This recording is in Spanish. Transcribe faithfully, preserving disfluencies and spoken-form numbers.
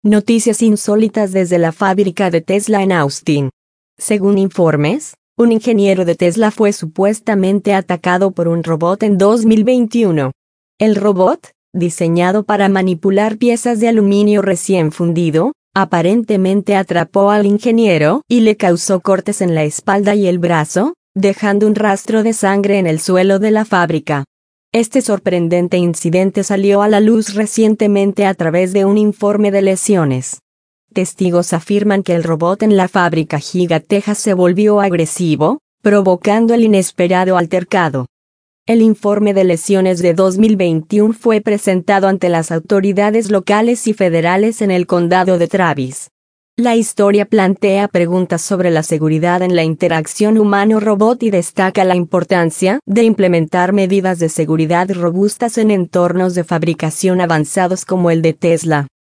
Noticias insólitas desde la fábrica de Tesla en Austin. Según informes, un ingeniero de Tesla fue supuestamente atacado por un robot en dos mil veintiuno. El robot, diseñado para manipular piezas de aluminio recién fundido, aparentemente atrapó al ingeniero y le causó cortes en la espalda y el brazo, dejando un rastro de sangre en el suelo de la fábrica. Este sorprendente incidente salió a la luz recientemente a través de un informe de lesiones. Testigos afirman que el robot en la fábrica Giga Texas se volvió agresivo, provocando el inesperado altercado. El informe de lesiones de dos mil veintiuno fue presentado ante las autoridades locales y federales en el condado de Travis. La historia plantea preguntas sobre la seguridad en la interacción humano-robot y destaca la importancia de implementar medidas de seguridad robustas en entornos de fabricación avanzados como el de Tesla.